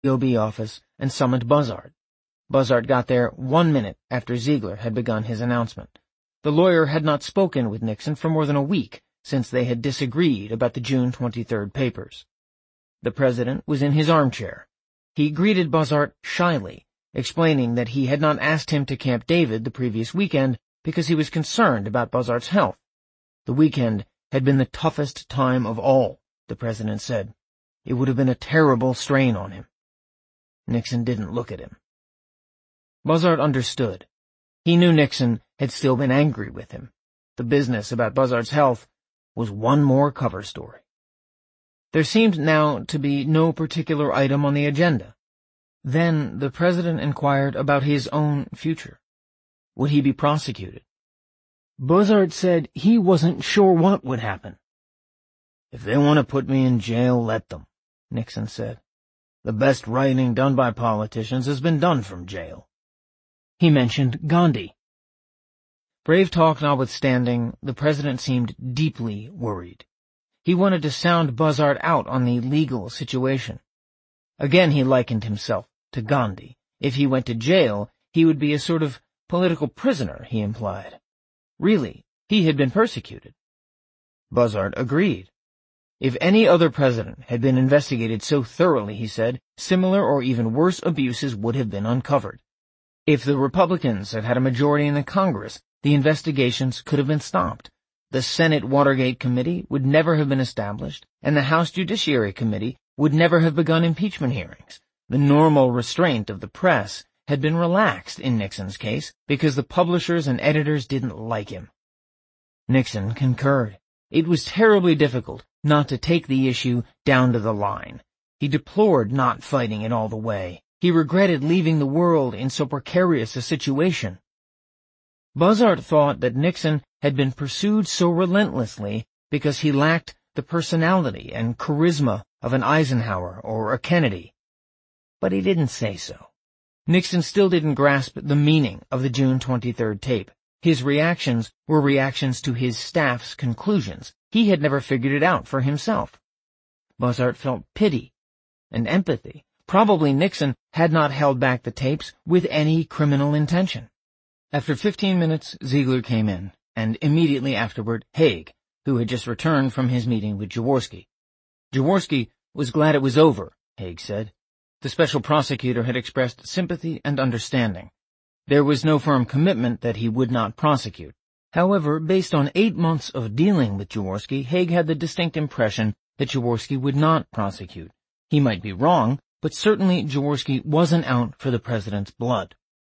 OB office and summoned Buzzard. Buzzard got there 1 minute after Ziegler had begun his announcement. The lawyer had not spoken with Nixon for more than a week since they had disagreed about the June 23rd papers. The president was in his armchair. He greeted Buzzard shyly, explaining that he had not asked him to Camp David the previous weekend because he was concerned about Buzzard's health. The weekend had been the toughest time of all, the president said. It would have been a terrible strain on him. Nixon didn't look at him. Buzzard understood. He knew Nixon had still been angry with him. The business about Buzzard's health was one more cover story. There seemed now to be no particular item on the agenda. Then the president inquired about his own future. Would he be prosecuted? Buzzard said he wasn't sure what would happen. "If they want to put me in jail, let them," Nixon said. "The best writing done by politicians has been done from jail." He mentioned Gandhi. Brave talk notwithstanding, the president seemed deeply worried. He wanted to sound Buzzard out on the legal situation. Again he likened himself to Gandhi. If he went to jail, he would be a sort of political prisoner, he implied. Really, he had been persecuted. Buzzard agreed. If any other president had been investigated so thoroughly, he said, similar or even worse abuses would have been uncovered. If the Republicans had had a majority in the Congress, the investigations could have been stopped. The Senate Watergate Committee would never have been established, and the House Judiciary Committee would never have begun impeachment hearings. The normal restraint of the press had been relaxed in Nixon's case because the publishers and editors didn't like him. Nixon concurred. It was terribly difficult not to take the issue down to the line. He deplored not fighting it all the way. He regretted leaving the world in so precarious a situation. Buzzard thought that Nixon had been pursued so relentlessly because he lacked the personality and charisma of an Eisenhower or a Kennedy. But he didn't say so. Nixon still didn't grasp the meaning of the June 23rd tape. His reactions were reactions to his staff's conclusions. He had never figured it out for himself. Buzzard felt pity and empathy. Probably Nixon had not held back the tapes with any criminal intention. After 15 minutes, Ziegler came in, and immediately afterward, Haig, who had just returned from his meeting with Jaworski. Jaworski was glad it was over, Haig said. The special prosecutor had expressed sympathy and understanding. There was no firm commitment that he would not prosecute. However, based on 8 months of dealing with Jaworski, Haig had the distinct impression that Jaworski would not prosecute. He might be wrong, but certainly Jaworski wasn't out for the president's blood.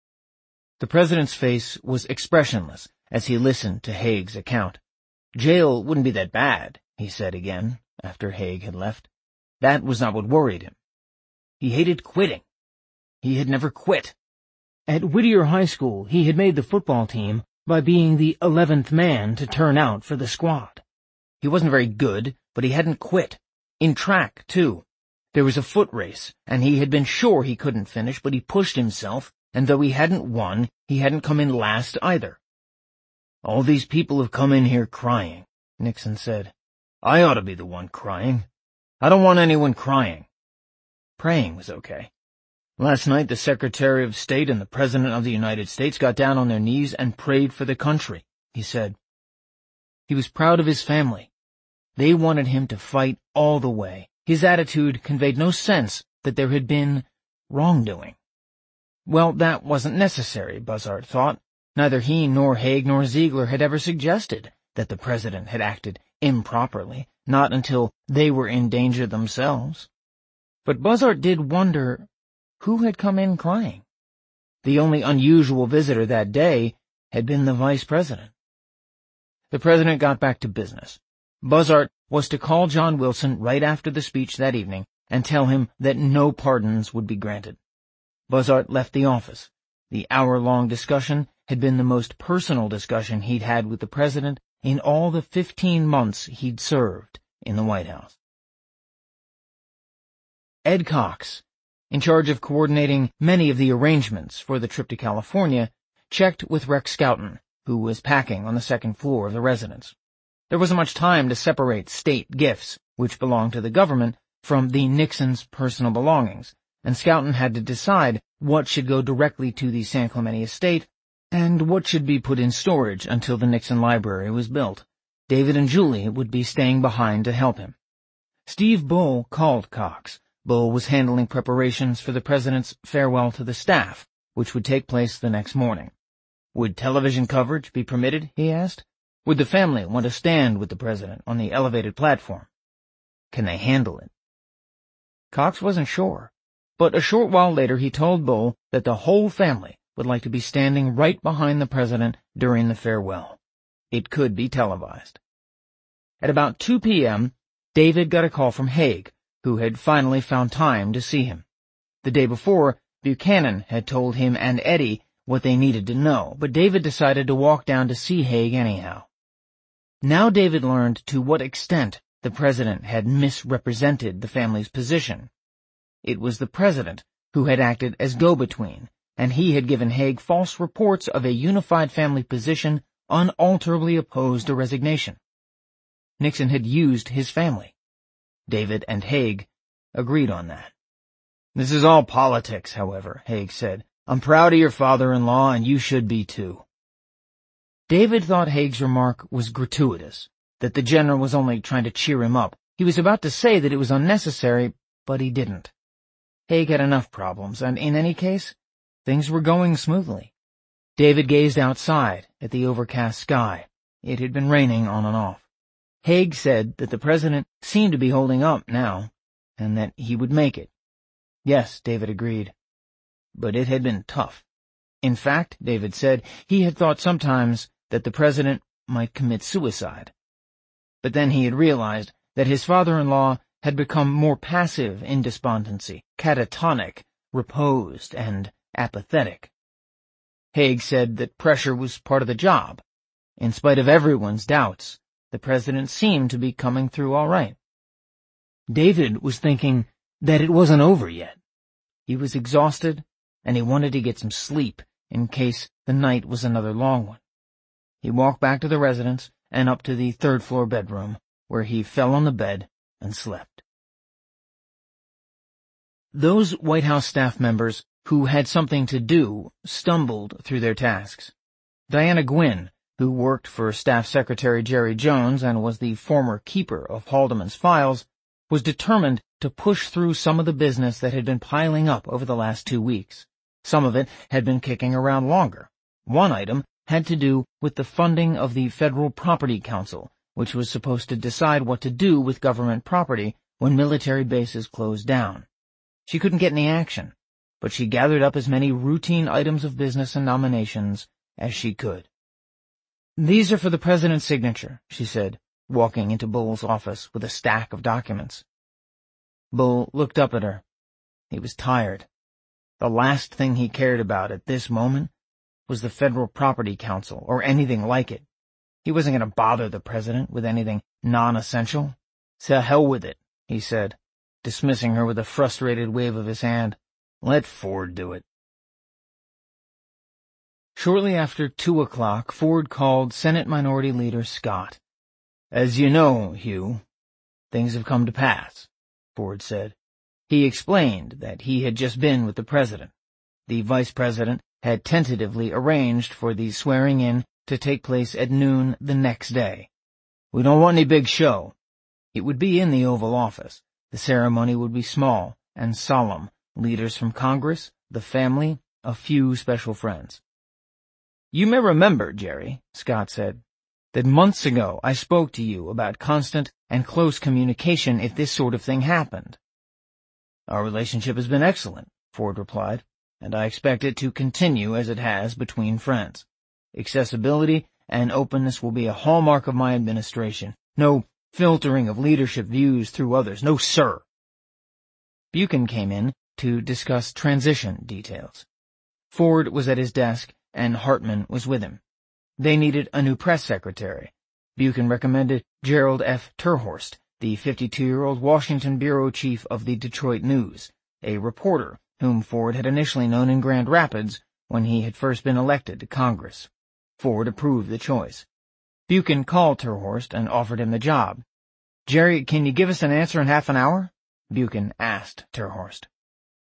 The president's face was expressionless as he listened to Haig's account. Jail wouldn't be that bad, he said again, after Haig had left. That was not what worried him. He hated quitting. He had never quit. At Whittier High School, he had made the football team by being the 11th man to turn out for the squad. He wasn't very good, but he hadn't quit. In track, too. There was a foot race, and he had been sure he couldn't finish, but he pushed himself, and though he hadn't won, he hadn't come in last either. "All these people have come in here crying," Nixon said. "I ought to be the one crying. I don't want anyone crying." Praying was okay. Last night the Secretary of State and the President of the United States got down on their knees and prayed for the country, he said. He was proud of his family. They wanted him to fight all the way. His attitude conveyed no sense that there had been wrongdoing. Well, that wasn't necessary, Buzzard thought. Neither he nor Haig nor Ziegler had ever suggested that the president had acted improperly, not until they were in danger themselves. But Buzzard did wonder who had come in crying. The only unusual visitor that day had been the vice president. The president got back to business. Buzzard was to call John Wilson right after the speech that evening and tell him that no pardons would be granted. Buzzard left the office. The hour-long discussion had been the most personal discussion he'd had with the president in all the 15 months he'd served in the White House. Ed Cox, in charge of coordinating many of the arrangements for the trip to California, checked with Rex Scouten, who was packing on the second floor of the residence. There wasn't much time to separate state gifts, which belonged to the government, from the Nixons' personal belongings. and Schouten had to decide what should go directly to the San Clemente estate and what should be put in storage until the Nixon Library was built. David and Julie would be staying behind to help him. Steve Bull called Cox. Bull was handling preparations for the president's farewell to the staff, which would take place the next morning. Would television coverage be permitted, he asked? Would the family want to stand with the president on the elevated platform? Can they handle it? Cox wasn't sure, but a short while later he told Bull that the whole family would like to be standing right behind the president during the farewell. It could be televised. At about 2 p.m., David got a call from Haig, who had finally found time to see him. The day before, Buchanan had told him and Eddie what they needed to know, but David decided to walk down to see Haig anyhow. Now David learned to what extent the president had misrepresented the family's position. It was the president who had acted as go-between, and he had given Haig false reports of a unified family position unalterably opposed to resignation. Nixon had used his family. David and Haig agreed on that. This is all politics, however, Haig said. I'm proud of your father-in-law, and you should be too. David thought Haig's remark was gratuitous, that the general was only trying to cheer him up. He was about to say that it was unnecessary, but he didn't. Haig had enough problems, and in any case, things were going smoothly. David gazed outside at the overcast sky. It had been raining on and off. Haig said that the president seemed to be holding up now, and that he would make it. Yes, David agreed. But it had been tough. In fact, David said, he had thought sometimes that the president might commit suicide. But then he had realized that his father-in-law had become more passive in despondency, catatonic, reposed, and apathetic. Haig said that pressure was part of the job. In spite of everyone's doubts, the president seemed to be coming through all right. David was thinking that it wasn't over yet. He was exhausted, and he wanted to get some sleep in case the night was another long one. He walked back to the residence and up to the third-floor bedroom, where he fell on the bed and slept. Those White House staff members who had something to do stumbled through their tasks. Diana Gwynn, who worked for Staff Secretary Jerry Jones and was the former keeper of Haldeman's files, was determined to push through some of the business that had been piling up over the last 2 weeks. Some of it had been kicking around longer. One item had to do with the funding of the Federal Property Council, which was supposed to decide what to do with government property when military bases closed down. She couldn't get any action, but she gathered up as many routine items of business and nominations as she could. "These are for the president's signature," she said, walking into Bull's office with a stack of documents. Bull looked up at her. He was tired. The last thing he cared about at this moment was the Federal Property Council or anything like it. He wasn't going to bother the president with anything non-essential. "To hell with it," he said, dismissing her with a frustrated wave of his hand. "Let Ford do it." Shortly after 2 o'clock, Ford called Senate Minority Leader Scott. "As you know, Hugh, things have come to pass," Ford said. He explained that he had just been with the president. The vice president had tentatively arranged for the swearing-in to take place at noon the next day. "We don't want any big show." It would be in the Oval Office. The ceremony would be small and solemn. Leaders from Congress, the family, a few special friends. "You may remember, Jerry," Scott said, "that months ago I spoke to you about constant and close communication if this sort of thing happened." "Our relationship has been excellent," Ford replied, "and I expect it to continue as it has between friends. Accessibility and openness will be a hallmark of my administration. No filtering of leadership views through others. No, sir." Buchan came in to discuss transition details. Ford was at his desk, and Hartman was with him. They needed a new press secretary. Buchan recommended Gerald F. Terhorst, the 52-year-old Washington bureau chief of the Detroit News, a reporter whom Ford had initially known in Grand Rapids when he had first been elected to Congress. Ford approved the choice. Buchan called Terhorst and offered him the job. "Jerry, can you give us an answer in half an hour?" Buchan asked Terhorst.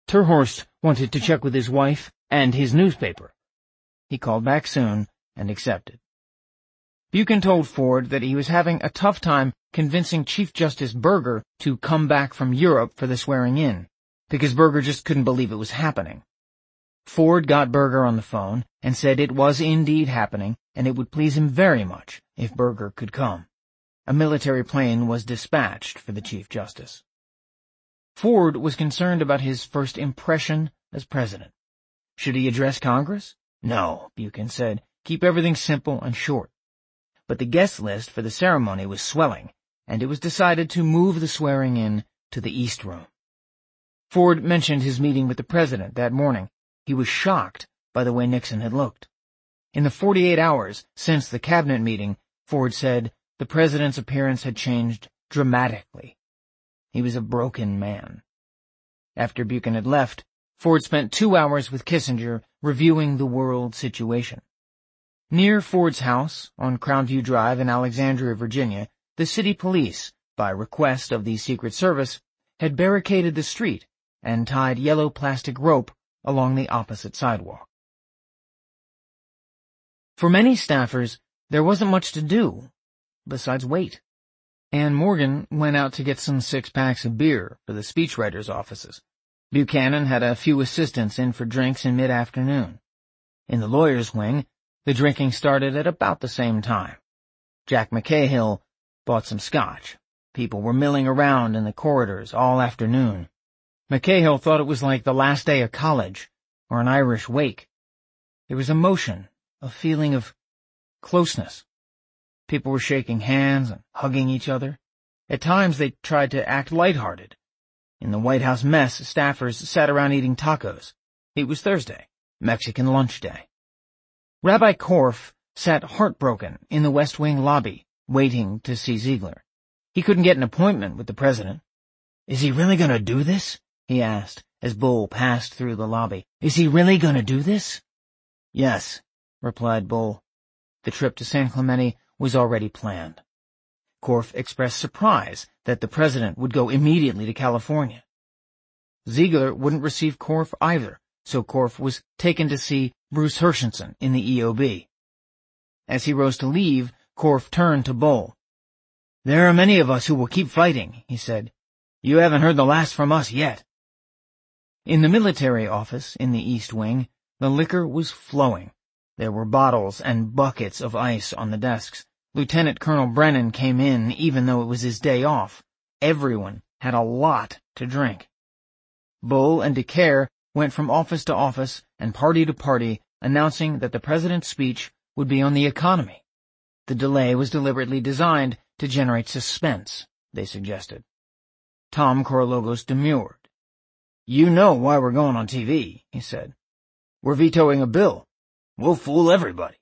Terhorst wanted to check with his wife and his newspaper. He called back soon and accepted. Buchan told Ford that he was having a tough time convincing Chief Justice Burger to come back from Europe for the swearing-in, because Burger just couldn't believe it was happening. Ford got Burger on the phone and said it was indeed happening, and it would please him very much if Burger could come. A military plane was dispatched for the Chief Justice. Ford was concerned about his first impression as president. Should he address Congress? No, Buchan said. Keep everything simple and short. But the guest list for the ceremony was swelling, and it was decided to move the swearing-in to the East Room. Ford mentioned his meeting with the president that morning. He was shocked by the way Nixon had looked. In the 48 hours since the cabinet meeting, Ford said, the president's appearance had changed dramatically. He was a broken man. After Buchan had left, Ford spent 2 hours with Kissinger reviewing the world situation. Near Ford's house, on Crownview Drive in Alexandria, Virginia, the city police, by request of the Secret Service, had barricaded the street and tied yellow plastic rope along the opposite sidewalk. For many staffers, there wasn't much to do besides wait. Ann Morgan went out to get some 6-packs of beer for the speechwriters' offices. Buchanan had a few assistants in for drinks in mid-afternoon. In the lawyers' wing, the drinking started at about the same time. Jack McCahill bought some scotch. People were milling around in the corridors all afternoon. McCahill thought it was like the last day of college or an Irish wake. There was emotion, a feeling of closeness. People were shaking hands and hugging each other. At times they tried to act lighthearted. In the White House mess, staffers sat around eating tacos. It was Thursday, Mexican lunch day. Rabbi Korf sat heartbroken in the West Wing lobby, waiting to see Ziegler. He couldn't get an appointment with the president. "Is he really going to do this?" he asked as Bull passed through the lobby. "Is he really going to do this?" "Yes," replied Bull. The trip to San Clemente was already planned. Korf expressed surprise that the president would go immediately to California. Ziegler wouldn't receive Korf either, so Korf was taken to see Bruce Hershenson in the EOB. As he rose to leave, Korf turned to Bull. "There are many of us who will keep fighting," he said. "You haven't heard the last from us yet." In the military office in the East Wing, the liquor was flowing. There were bottles and buckets of ice on the desks. Lieutenant Colonel Brennan came in even though it was his day off. Everyone had a lot to drink. Bull and DeCare went from office to office and party to party, announcing that the president's speech would be on the economy. The delay was deliberately designed to generate suspense, they suggested. Tom Korologos demurred. "You know why we're going on TV," he said. "We're vetoing a bill. We'll fool everybody."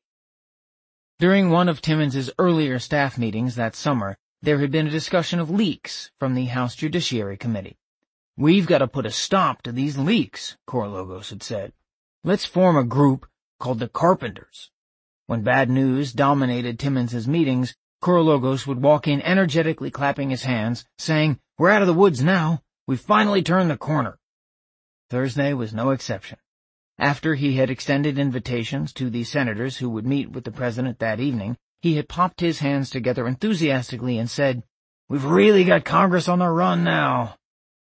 During one of Timmons's earlier staff meetings that summer, there had been a discussion of leaks from the House Judiciary Committee. "We've got to put a stop to these leaks," Korologos had said. "Let's form a group called the Carpenters." When bad news dominated Timmons's meetings, Korologos would walk in energetically clapping his hands, saying, "We're out of the woods now. We've finally turned the corner." Thursday was no exception. After he had extended invitations to the senators who would meet with the president that evening, he had popped his hands together enthusiastically and said, "We've really got Congress on the run now."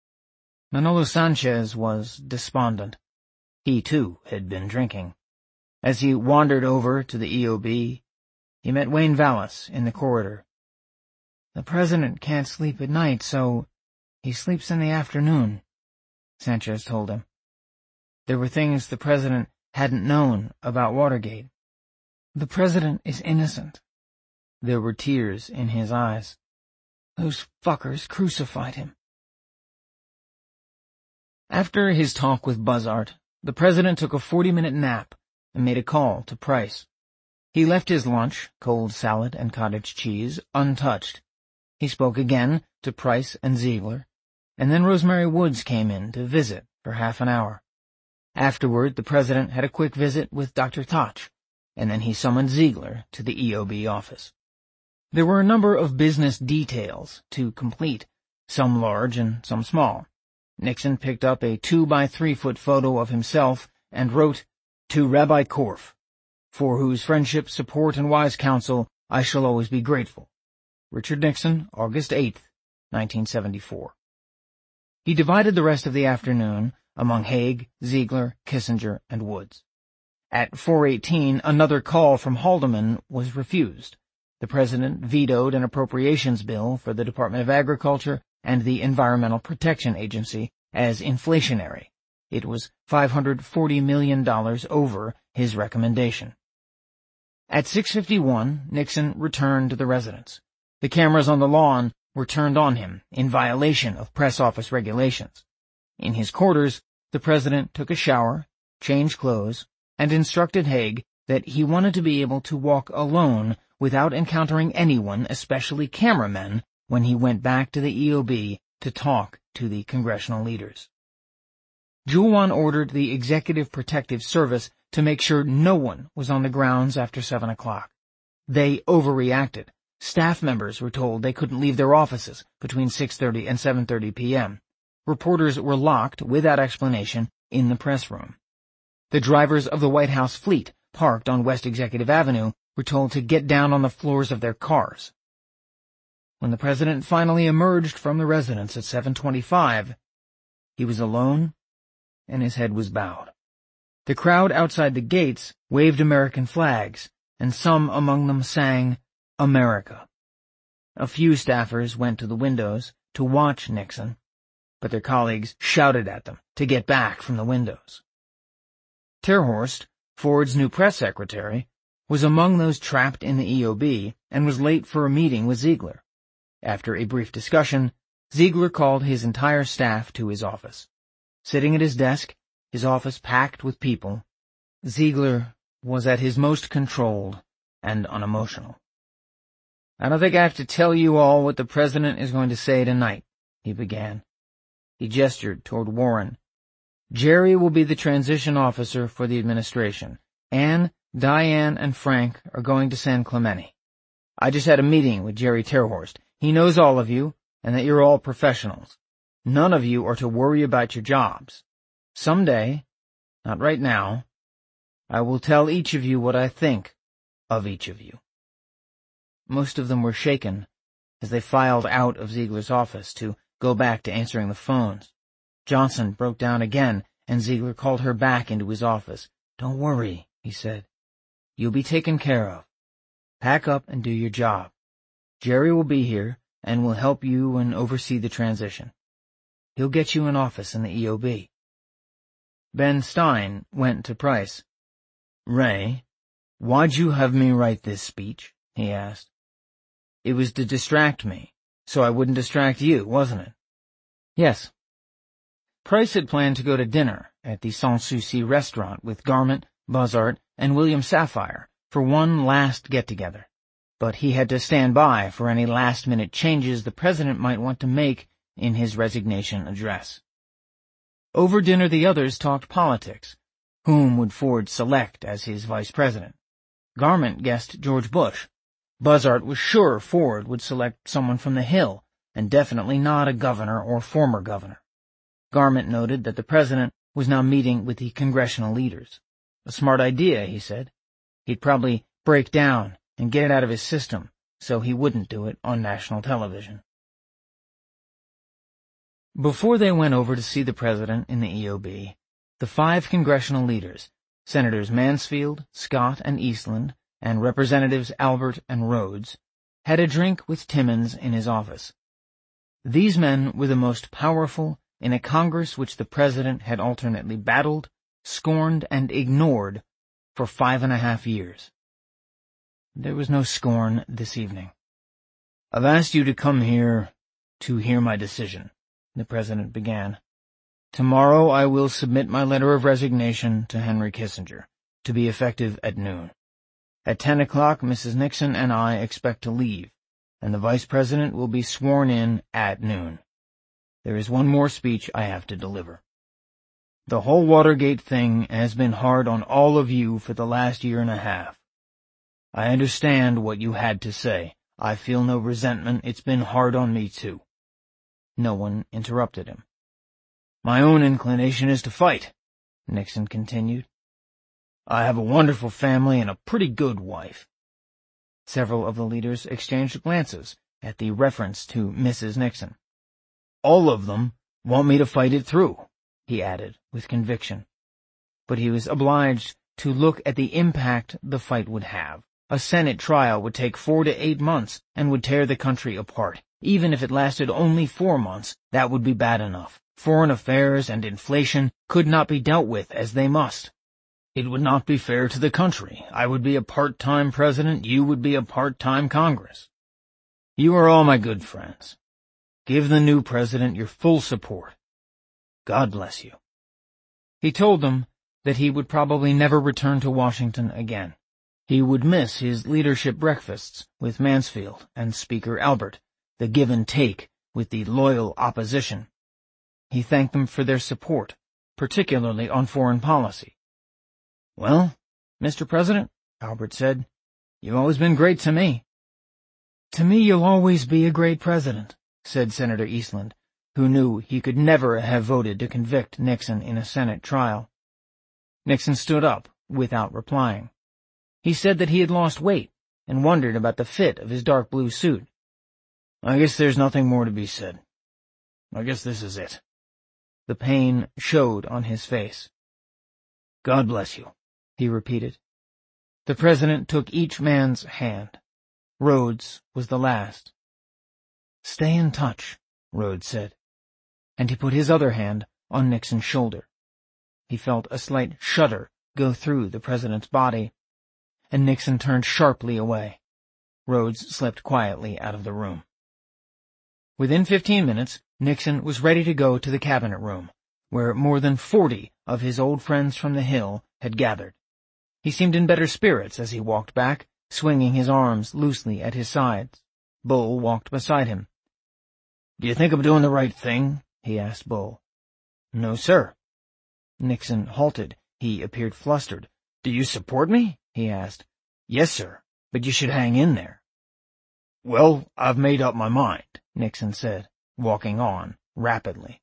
Manolo Sanchez was despondent. He, too, had been drinking. As he wandered over to the EOB, he met Wayne Vallis in the corridor. "The president can't sleep at night, so he sleeps in the afternoon," Sanchez told him. There were things the president hadn't known about Watergate. "The president is innocent." There were tears in his eyes. "Those fuckers crucified him." After his talk with Buzzard, the president took a 40-minute nap and made a call to Price. He left his lunch, cold salad and cottage cheese, untouched. He spoke again to Price and Ziegler, and then Rosemary Woods came in to visit for half an hour. Afterward, the president had a quick visit with Dr. Thoch, and then he summoned Ziegler to the EOB office. There were a number of business details to complete, some large and some small. Nixon picked up a 2-by-3-foot photo of himself and wrote, "To Rabbi Korf, for whose friendship, support, and wise counsel I shall always be grateful. Richard Nixon, August 8, 1974. He divided the rest of the afternoon among Haig, Ziegler, Kissinger, and Woods. At 4:18, another call from Haldeman was refused. The President vetoed an appropriations bill for the Department of Agriculture and the Environmental Protection Agency as inflationary. It was $540 million over his recommendation. At 6:51, Nixon returned to the residence. The cameras on the lawn were turned on him in violation of press office regulations. In his quarters, the President took a shower, changed clothes, and instructed Haig that he wanted to be able to walk alone without encountering anyone, especially cameramen, when he went back to the EOB to talk to the congressional leaders. Julwan ordered the Executive Protective Service to make sure no one was on the grounds after 7 o'clock. They overreacted. Staff members were told they couldn't leave their offices between 6:30 and 7:30 p.m. Reporters were locked, without explanation, in the press room. The drivers of the White House fleet, parked on West Executive Avenue, were told to get down on the floors of their cars. When the President finally emerged from the residence at 7:25, he was alone and his head was bowed. The crowd outside the gates waved American flags, and some among them sang, "America." A few staffers went to the windows to watch Nixon, but their colleagues shouted at them to get back from the windows. Terhorst, Ford's new press secretary, was among those trapped in the EOB and was late for a meeting with Ziegler. After a brief discussion, Ziegler called his entire staff to his office. Sitting at his desk, his office packed with people, Ziegler was at his most controlled and unemotional. "I don't think I have to tell you all what the President is going to say tonight," he began. He gestured toward Warren. "Jerry will be the transition officer for the administration. Anne, Diane, and Frank are going to San Clemente. I just had a meeting with Jerry Terhorst. He knows all of you, and that you're all professionals. None of you are to worry about your jobs. Someday, not right now, I will tell each of you what I think of each of you." Most of them were shaken as they filed out of Ziegler's office to go back to answering the phones. Johnson broke down again, and Ziegler called her back into his office. "Don't worry," he said. "You'll be taken care of. Pack up and do your job. Jerry will be here and will help you and oversee the transition. He'll get you an office in the EOB." Ben Stein went to Price. "Ray, why'd you have me write this speech?" he asked. "It was to distract me, so I wouldn't distract you, wasn't it?" "Yes." Price had planned to go to dinner at the Sans Souci restaurant with Garment, Buzzard, and William Safire for one last get-together, but he had to stand by for any last-minute changes the President might want to make in his resignation address. Over dinner the others talked politics. Whom would Ford select as his vice president? Garment guessed George Bush. Buzzard was sure Ford would select someone from the Hill, and definitely not a governor or former governor. Garment noted that the President was now meeting with the congressional leaders. A smart idea, he said. He'd probably break down and get it out of his system, so he wouldn't do it on national television. Before they went over to see the President in the EOB, the 5 congressional leaders, Senators Mansfield, Scott, and Eastland, and Representatives Albert and Rhodes, had a drink with Timmons in his office. These men were the most powerful in a Congress which the President had alternately battled, scorned, and ignored for 5.5 years. There was no scorn this evening. "I've asked you to come here to hear my decision," the President began. "Tomorrow I will submit my letter of resignation to Henry Kissinger, to be effective at noon. At 10 o'clock, Mrs. Nixon and I expect to leave, and the Vice President will be sworn in at noon. There is one more speech I have to deliver. The whole Watergate thing has been hard on all of you for the last 1.5 years. I understand what you had to say. I feel no resentment. It's been hard on me, too." No one interrupted him. My own inclination is to fight," Nixon continued. "I have a wonderful family and a pretty good wife." Several of the leaders exchanged glances at the reference to Mrs. Nixon. "All of them want me to fight it through," he added with conviction. But he was obliged to look at the impact the fight would have. A Senate trial would take 4 to 8 months and would tear the country apart. Even if it lasted only 4 months, that would be bad enough. Foreign affairs and inflation could not be dealt with as they must. It would not be fair to the country. I would be a part-time president, you would be a part-time Congress. You are all my good friends. Give the new president your full support. God bless you." He told them that he would probably never return to Washington again. He would miss his leadership breakfasts with Mansfield and Speaker Albert, the give and take with the loyal opposition. He thanked them for their support, particularly on foreign policy. "Well, Mr. President," Albert said, "you've always been great to me." "To me you'll always be a great president," said Senator Eastland, who knew he could never have voted to convict Nixon in a Senate trial. Nixon stood up without replying. He said that he had lost weight and wondered about the fit of his dark blue suit. "I guess there's nothing more to be said. I guess this is it." The pain showed on his face. "God bless you," he repeated. The president took each man's hand. Rhodes was the last. "Stay in touch," Rhodes said, and he put his other hand on Nixon's shoulder. He felt a slight shudder go through the president's body, and Nixon turned sharply away. Rhodes slipped quietly out of the room. Within 15 minutes, Nixon was ready to go to the cabinet room, where more than 40 of his old friends from the Hill had gathered. He seemed in better spirits as he walked back, swinging his arms loosely at his sides. Bull walked beside him. "Do you think I'm doing the right thing?" he asked Bull. "No, sir." Nixon halted. He appeared flustered. "Do you support me?" he asked. "Yes, sir, but you should hang in there." "Well, I've made up my mind," Nixon said, walking on rapidly.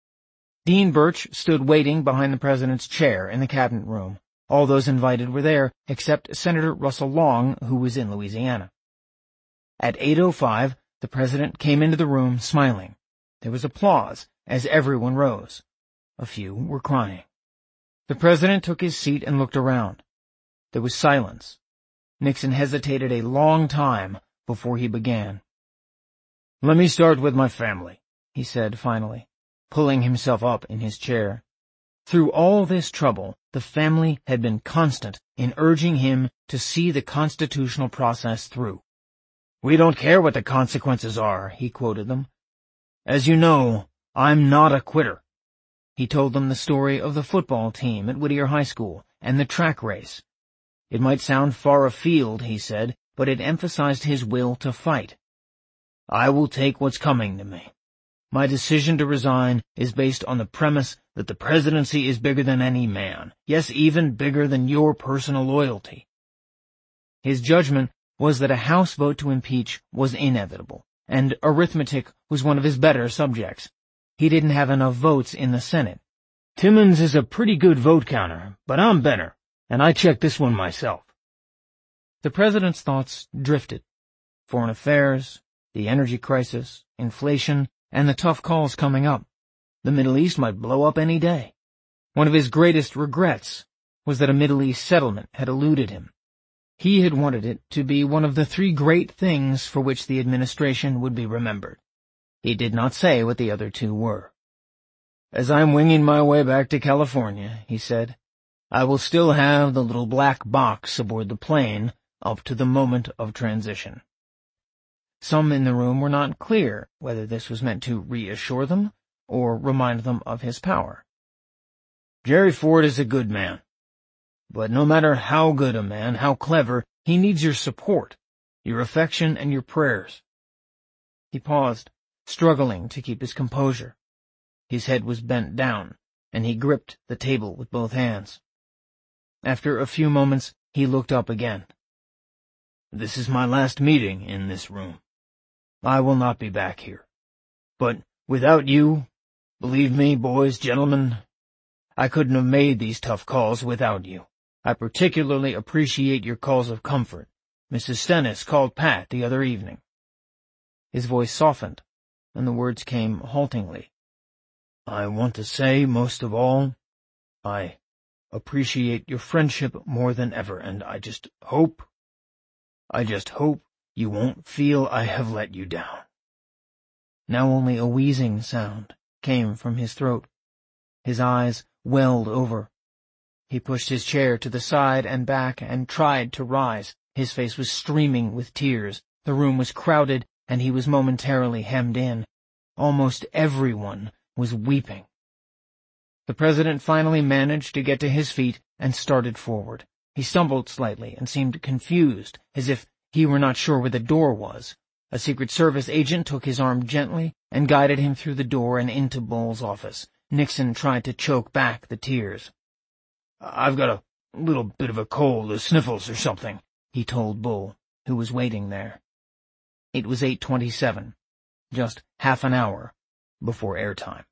Dean Birch stood waiting behind the president's chair in the cabinet room. All those invited were there, except Senator Russell Long, who was in Louisiana. At 8:05, the president came into the room smiling. There was applause as everyone rose. A few were crying. The president took his seat and looked around. There was silence. Nixon hesitated a long time before he began. "Let me start with my family," he said finally, pulling himself up in his chair. Through all this trouble, the family had been constant in urging him to see the constitutional process through. "We don't care what the consequences are," he quoted them. "As you know, I'm not a quitter." He told them the story of the football team at Whittier High School and the track race. It might sound far afield, he said, but it emphasized his will to fight. "I will take what's coming to me. My decision to resign is based on the premise that the presidency is bigger than any man, yes, even bigger than your personal loyalty." His judgment was that a House vote to impeach was inevitable, and arithmetic was one of his better subjects. He didn't have enough votes in the Senate. "Timmons is a pretty good vote counter, but I'm better, and I checked this one myself." The president's thoughts drifted. Foreign affairs, the energy crisis, inflation, and the tough calls coming up. The Middle East might blow up any day. One of his greatest regrets was that a Middle East settlement had eluded him. He had wanted it to be one of the 3 great things for which the administration would be remembered. He did not say what the other 2 were. "As I'm winging my way back to California," he said, "I will still have the little black box aboard the plane up to the moment of transition." Some in the room were not clear whether this was meant to reassure them or remind them of his power. "Jerry Ford is a good man. But no matter how good a man, how clever, he needs your support, your affection, and your prayers." He paused, struggling to keep his composure. His head was bent down, and he gripped the table with both hands. After a few moments, he looked up again. "This is my last meeting in this room. I will not be back here. But without you, Believe me, boys, gentlemen, I couldn't have made these tough calls without you. I particularly appreciate your calls of comfort. Mrs. Stennis called Pat the other evening." His voice softened, and the words came haltingly. "I want to say, most of all, I appreciate your friendship more than ever, and I just hope you won't feel I have let you down." Now only a wheezing sound came from his throat. His eyes welled over. He pushed his chair to the side and back and tried to rise. His face was streaming with tears. The room was crowded, and he was momentarily hemmed in. Almost everyone was weeping. The president finally managed to get to his feet and started forward. He stumbled slightly and seemed confused, as if he were not sure where the door was. A Secret Service agent took his arm gently and guided him through the door and into Bull's office. Nixon tried to choke back the tears. "I've got a little bit of a cold, the sniffles or something," he told Bull, who was waiting there. It was 8:27, just half an hour before airtime.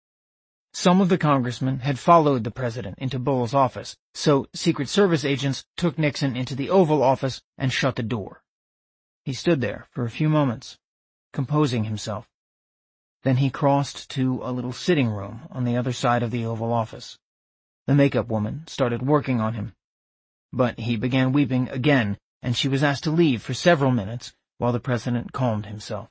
Some of the congressmen had followed the president into Bull's office, so Secret Service agents took Nixon into the Oval Office and shut the door. He stood there for a few moments, composing himself. Then he crossed to a little sitting room on the other side of the Oval Office. The makeup woman started working on him. But he began weeping again, and she was asked to leave for several minutes while the president calmed himself.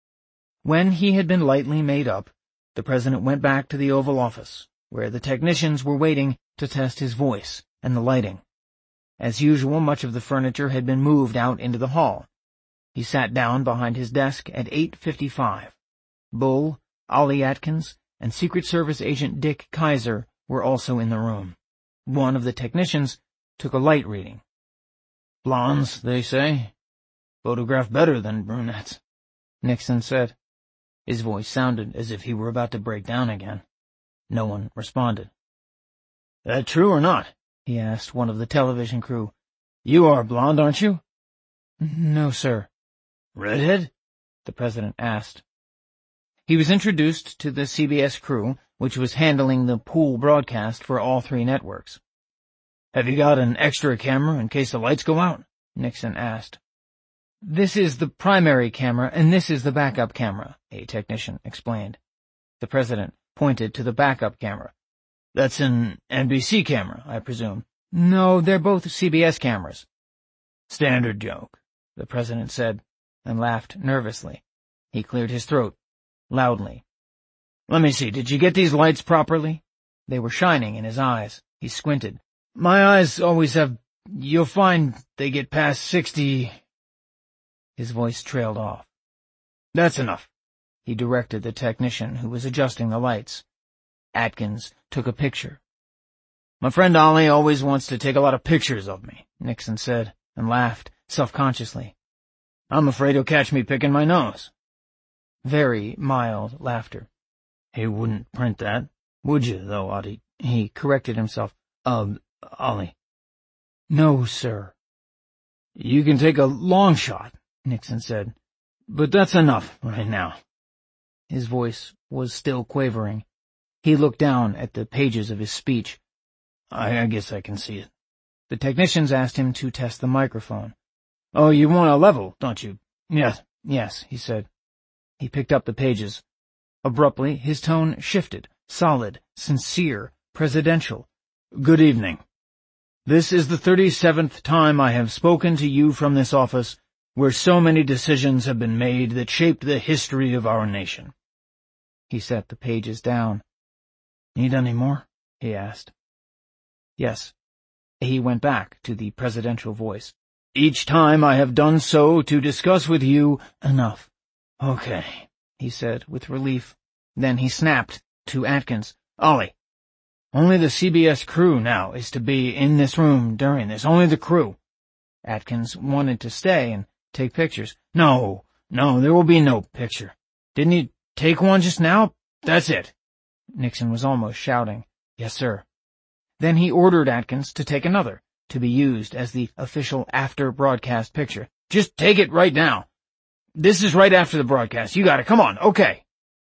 When he had been lightly made up, the president went back to the Oval Office, where the technicians were waiting to test his voice and the lighting. As usual, much of the furniture had been moved out into the hall. He sat down behind his desk at 8:55. Bull, Ollie Atkins, and Secret Service agent Dick Kaiser were also in the room. One of the technicians took a light reading. "Blondes, they say. Photograph better than brunettes," Nixon said. His voice sounded as if he were about to break down again. No one responded. "That true or not?" he asked one of the television crew. "You are blonde, aren't you?" "No, sir." "Redhead?" the president asked. He was introduced to the CBS crew, which was handling the pool broadcast for all three networks. "Have you got an extra camera in case the lights go out?" Nixon asked. "This is the primary camera, and this is the backup camera," a technician explained. The president pointed to the backup camera. "That's an NBC camera, I presume." "No, they're both CBS cameras." "Standard joke," the president said, and laughed nervously. He cleared his throat, loudly. "Let me see, did you get these lights properly?" They were shining in his eyes. He squinted. "My eyes always have... You'll find they get past 60... His voice trailed off. "That's enough," he directed the technician who was adjusting the lights. Atkins took a picture. "My friend Ollie always wants to take a lot of pictures of me," Nixon said, and laughed self-consciously. "I'm afraid he'll catch me picking my nose." Very mild laughter. "He wouldn't print that, would you, though, Ollie?" He corrected himself. Ollie." "No, sir." "You can take a long shot," Nixon said, "but that's enough right now." His voice was still quavering. He looked down at the pages of his speech. I guess I can see it." The technicians asked him to test the microphone. "Oh, you want a level, don't you?" Yes, he said. He picked up the pages. Abruptly, his tone shifted, solid, sincere, presidential. "Good evening. This is the 37th time I have spoken to you from this office, where so many decisions have been made that shaped the history of our nation." He set the pages down. "Need any more?" he asked. "Yes." He went back to the presidential voice. "Each time I have done so to discuss with you..." "Enough." "Okay," he said with relief. Then he snapped to Atkins. "Ollie, only the CBS crew now is to be in this room during this. Only the crew." Atkins wanted to stay and take pictures. No, there will be no picture. Didn't you take one just now? That's it." Nixon was almost shouting. "Yes, sir." Then he ordered Atkins to take another, to be used as the official after-broadcast picture. "Just take it right now. This is right after the broadcast. You got it. Come on. Okay."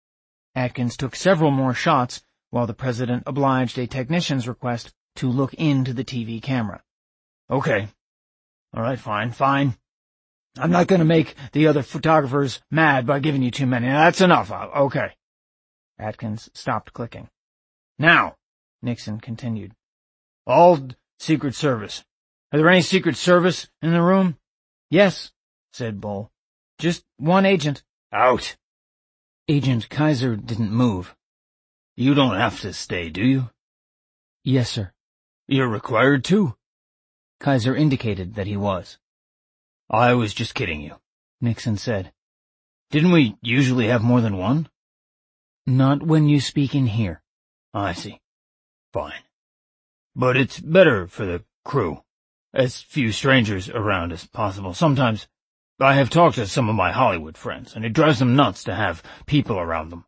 Atkins took several more shots while the president obliged a technician's request to look into the TV camera. "Okay. All right, fine. I'm not going to make the other photographers mad by giving you too many. That's enough. Okay." Atkins stopped clicking. "Now," Nixon continued, "all Secret Service. Are there any Secret Service in the room?" "Yes," said Bull. "Just one agent." "Out." Agent Kaiser didn't move. "You don't have to stay, do you?" "Yes, sir." "You're required to?" Kaiser indicated that he was. "I was just kidding you," Nixon said. "Didn't we usually have more than one?" "Not when you speak in here." "I see. Fine. But it's better for the crew. As few strangers around as possible. Sometimes I have talked to some of my Hollywood friends, and it drives them nuts to have people around them."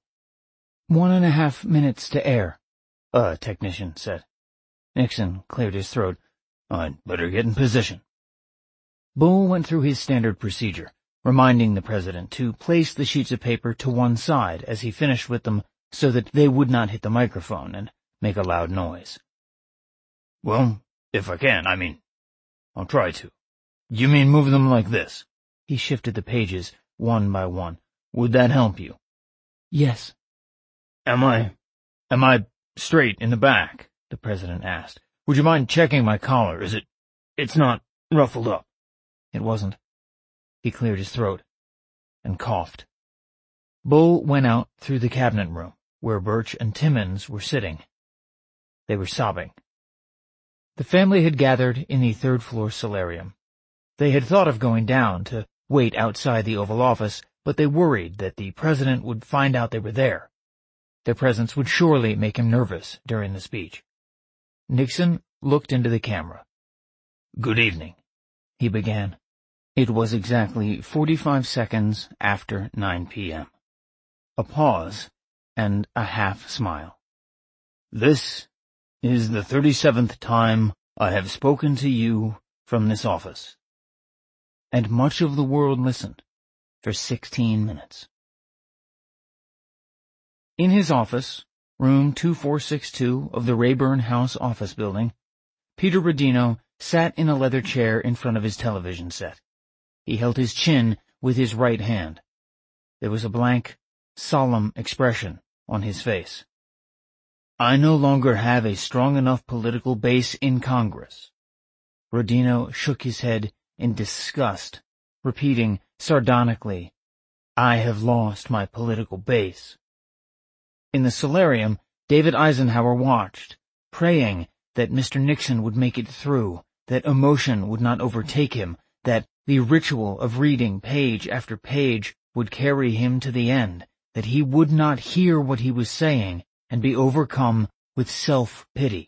1.5 minutes to air, a technician said. Nixon cleared his throat. "I'd better get in position." Bull went through his standard procedure, reminding the president to place the sheets of paper to one side as he finished with them so that they would not hit the microphone and make a loud noise. "Well, if I can, I'll try to. You mean move them like this?" He shifted the pages one by one. "Would that help you?" "Yes." Am I straight in the back?" the president asked. "Would you mind checking my collar? It's not ruffled up?" It wasn't. He cleared his throat and coughed. Bull went out through the cabinet room, where Birch and Timmons were sitting. They were sobbing. The family had gathered in the third-floor solarium. They had thought of going down to wait outside the Oval Office, but they worried that the president would find out they were there. Their presence would surely make him nervous during the speech. Nixon looked into the camera. "Good evening," he began. It was exactly 45 seconds after 9 p.m. A pause and a half-smile. "This is the 37th time I have spoken to you from this office." And much of the world listened for 16 minutes. In his office, room 2462 of the Rayburn House office building, Peter Rodino sat in a leather chair in front of his television set. He held his chin with his right hand. There was a blank, solemn expression on his face. "I no longer have a strong enough political base in Congress." Rodino shook his head in disgust, repeating sardonically, "I have lost my political base." In the solarium, David Eisenhower watched, praying that Mr. Nixon would make it through, that emotion would not overtake him, that the ritual of reading page after page would carry him to the end, that he would not hear what he was saying and be overcome with self-pity.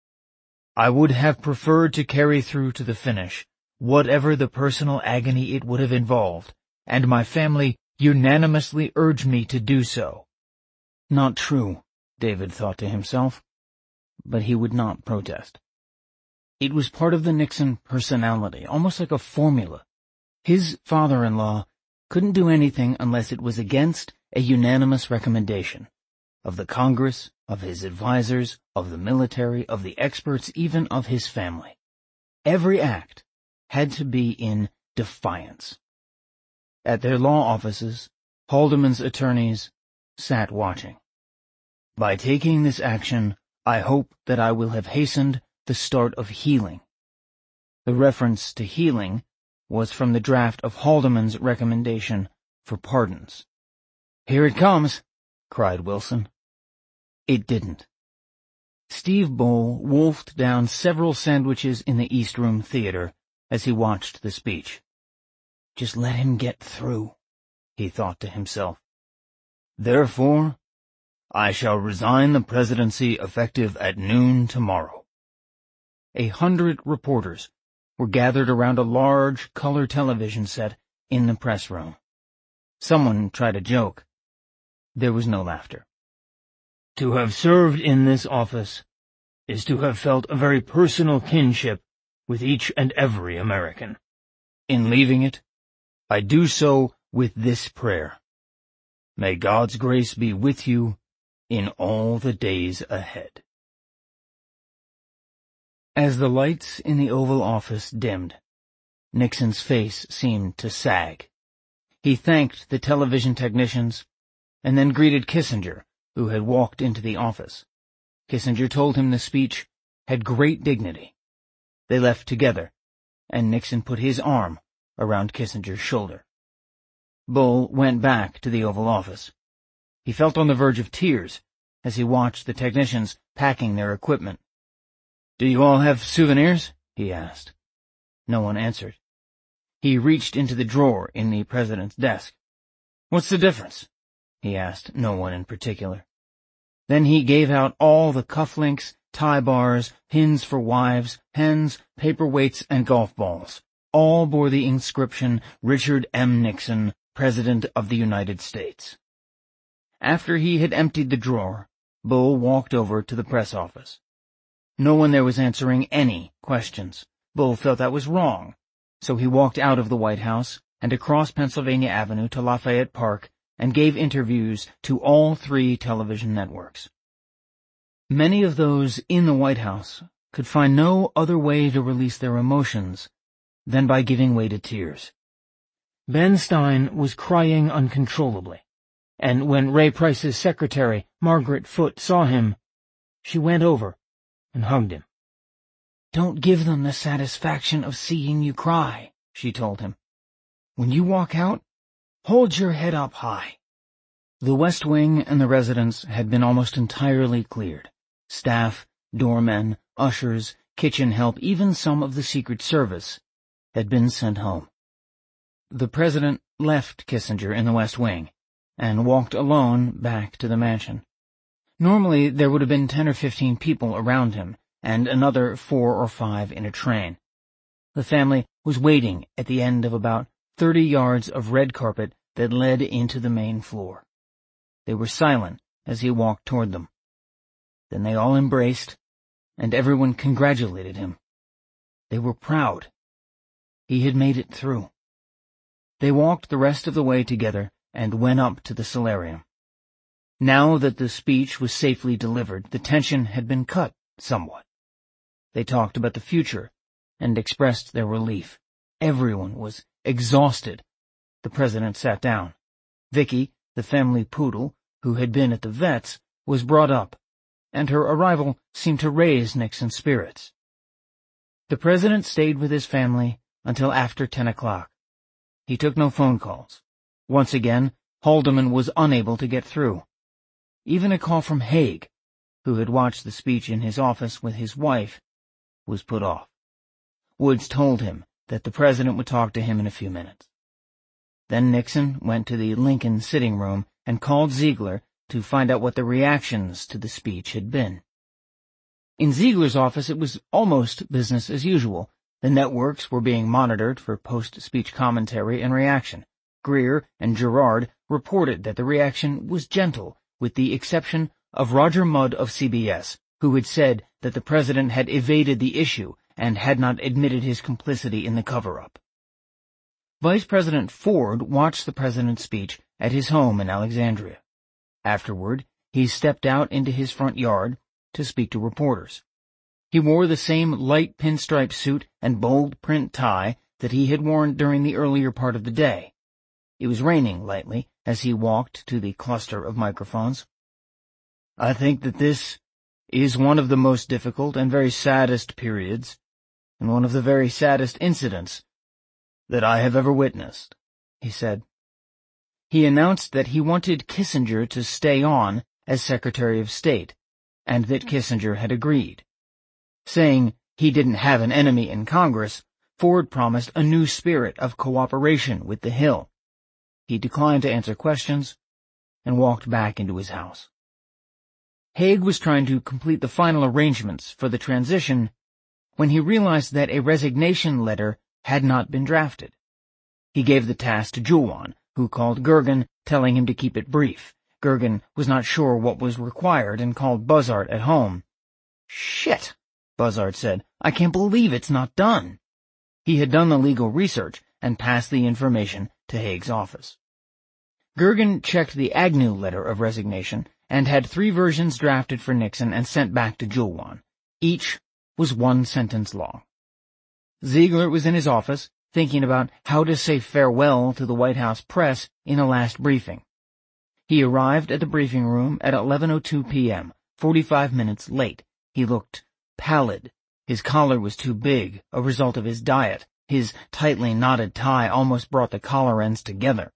"I would have preferred to carry through to the finish, whatever the personal agony it would have involved, and my family unanimously urged me to do so." Not true, David thought to himself, but he would not protest. It was part of the Nixon personality, almost like a formula. His father-in-law couldn't do anything unless it was against a unanimous recommendation of the Congress, of his advisers, of the military, of the experts, even of his family. Every act had to be in defiance. At their law offices, Haldeman's attorneys sat watching. "By taking this action, I hope that I will have hastened the start of healing." The reference to healing was from the draft of Haldeman's recommendation for pardons. "Here it comes," cried Wilson. It didn't. Steve Bull wolfed down several sandwiches in the East Room Theater as he watched the speech. Just let him get through, he thought to himself. "Therefore, I shall resign the presidency effective at noon tomorrow." 100 reporters were gathered around a large color television set in the press room. Someone tried a joke. There was no laughter. "To have served in this office is to have felt a very personal kinship with each and every American. In leaving it, I do so with this prayer. May God's grace be with you in all the days ahead. As the lights in the Oval Office dimmed, Nixon's face seemed to sag. He thanked the television technicians and then greeted Kissinger, who had walked into the office. Kissinger told him the speech had great dignity. They left together, and Nixon put his arm around Kissinger's shoulder. Bull went back to the Oval Office. He felt on the verge of tears as he watched the technicians packing their equipment. "Do you all have souvenirs?" he asked. No one answered. He reached into the drawer in the president's desk. "What's the difference?" he asked no one in particular. Then he gave out all the cufflinks, tie bars, pins for wives, pens, paperweights, and golf balls. All bore the inscription, Richard M. Nixon, President of the United States. After he had emptied the drawer, Bull walked over to the press office. No one there was answering any questions. Bull felt that was wrong, so he walked out of the White House and across Pennsylvania Avenue to Lafayette Park and gave interviews to all 3 television networks. Many of those in the White House could find no other way to release their emotions than by giving way to tears. Ben Stein was crying uncontrollably, and when Ray Price's secretary, Margaret Foote, saw him, she went over and hugged him. "Don't give them the satisfaction of seeing you cry," she told him. "When you walk out, hold your head up high." The West Wing and the residence had been almost entirely cleared. Staff, doormen, ushers, kitchen help, even some of the Secret Service had been sent home. The president left Kissinger in the West Wing and walked alone back to the mansion. Normally there would have been 10 or 15 people around him, and another 4 or 5 in a train. The family was waiting at the end of about 30 yards of red carpet that led into the main floor. They were silent as he walked toward them. Then they all embraced, and everyone congratulated him. They were proud. He had made it through. They walked the rest of the way together and went up to the solarium. Now that the speech was safely delivered, the tension had been cut somewhat. They talked about the future and expressed their relief. Everyone was exhausted. The president sat down. Vicky, the family poodle, who had been at the vet's, was brought up, and her arrival seemed to raise Nixon's spirits. The president stayed with his family until after 10 o'clock. He took no phone calls. Once again, Haldeman was unable to get through. Even a call from Haig, who had watched the speech in his office with his wife, was put off. Woods told him that the president would talk to him in a few minutes. Then Nixon went to the Lincoln sitting room and called Ziegler to find out what the reactions to the speech had been. In Ziegler's office it was almost business as usual. The networks were being monitored for post-speech commentary and reaction. Greer and Gerard reported that the reaction was gentle, with the exception of Roger Mudd of CBS, who had said that the president had evaded the issue and had not admitted his complicity in the cover-up. Vice President Ford watched the president's speech at his home in Alexandria. Afterward, he stepped out into his front yard to speak to reporters. He wore the same light pinstripe suit and bold print tie that he had worn during the earlier part of the day. It was raining lightly as he walked to the cluster of microphones. "I think that this is one of the most difficult and very saddest periods, and one of the very saddest incidents that I have ever witnessed," he said. He announced that he wanted Kissinger to stay on as Secretary of State, and that Kissinger had agreed. Saying he didn't have an enemy in Congress, Ford promised a new spirit of cooperation with the Hill. He declined to answer questions and walked back into his house. Haig was trying to complete the final arrangements for the transition when he realized that a resignation letter had not been drafted. He gave the task to Juwan, who called Gergen, telling him to keep it brief. Gergen was not sure what was required and called Buzzard at home. "Shit," Buzzard said. "I can't believe it's not done." He had done the legal research and passed the information to Haig's office. Gergen checked the Agnew letter of resignation and had 3 versions drafted for Nixon and sent back to Julwan. Each was 1 sentence long. Ziegler was in his office, thinking about how to say farewell to the White House press in a last briefing. He arrived at the briefing room at 11:02 p.m., 45 minutes late. He looked pallid. His collar was too big, a result of his diet. His tightly knotted tie almost brought the collar ends together.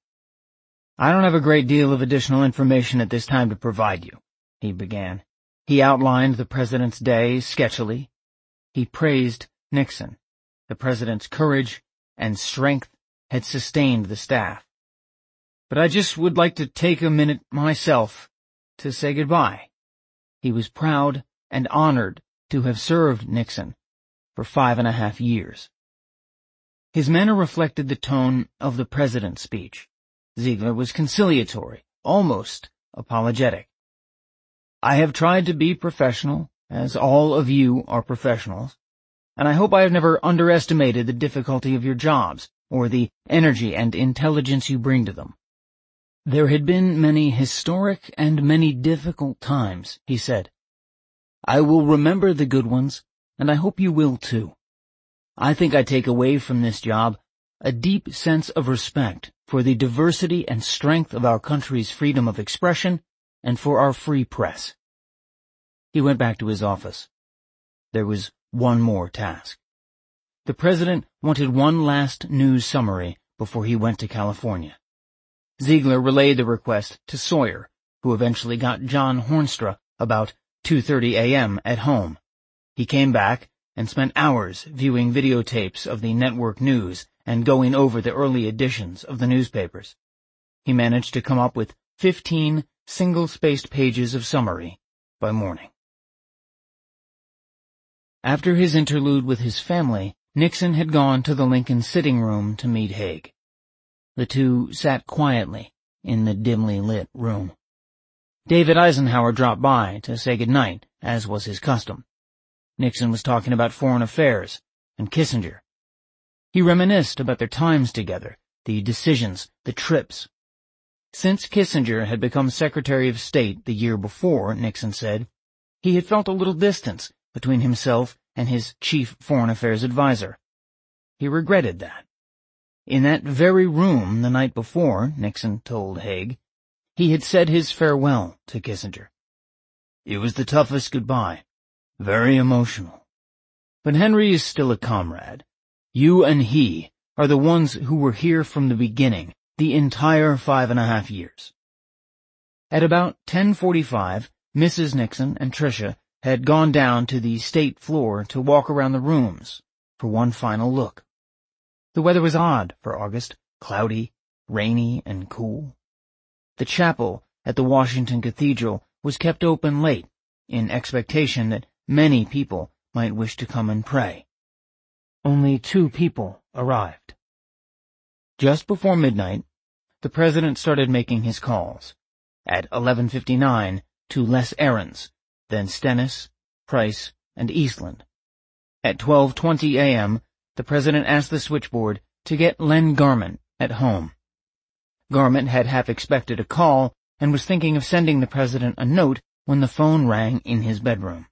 "I don't have a great deal of additional information at this time to provide you," he began. He outlined the president's day sketchily. He praised Nixon. The president's courage and strength had sustained the staff. "But I just would like to take a minute myself to say goodbye." He was proud and honored to have served Nixon for 5.5 years. His manner reflected the tone of the president's speech. Ziegler was conciliatory, almost apologetic. "I have tried to be professional, as all of you are professionals, and I hope I have never underestimated the difficulty of your jobs or the energy and intelligence you bring to them. There had been many historic and many difficult times," he said. "I will remember the good ones, and I hope you will too. I think I take away from this job a deep sense of respect for the diversity and strength of our country's freedom of expression and for our free press." He went back to his office. There was one more task. The president wanted one last news summary before he went to California. Ziegler relayed the request to Sawyer, who eventually got John Hornstra about 2:30 a.m. at home. He came back and spent hours viewing videotapes of the network news and going over the early editions of the newspapers. He managed to come up with 15 single-spaced pages of summary by morning. After his interlude with his family, Nixon had gone to the Lincoln sitting room to meet Haig. The two sat quietly in the dimly lit room. David Eisenhower dropped by to say goodnight, as was his custom. Nixon was talking about foreign affairs and Kissinger. He reminisced about their times together, the decisions, the trips. Since Kissinger had become Secretary of State the year before, Nixon said, he had felt a little distance between himself and his chief foreign affairs advisor. He regretted that. In that very room the night before, Nixon told Haig, he had said his farewell to Kissinger. "It was the toughest goodbye, very emotional. But Henry is still a comrade. You and he are the ones who were here from the beginning, the entire 5.5 years." At about 10:45, Mrs. Nixon and Tricia had gone down to the state floor to walk around the rooms for one final look. The weather was odd for August, cloudy, rainy, and cool. The chapel at the Washington Cathedral was kept open late, in expectation that many people might wish to come and pray. Only 2 people arrived. Just before midnight, the president started making his calls. At 11:59 to Les Aarons, then Stennis, Price, and Eastland. At 12:20 a.m., the president asked the switchboard to get Len Garment at home. Garment had half expected a call and was thinking of sending the president a note when the phone rang in his bedroom.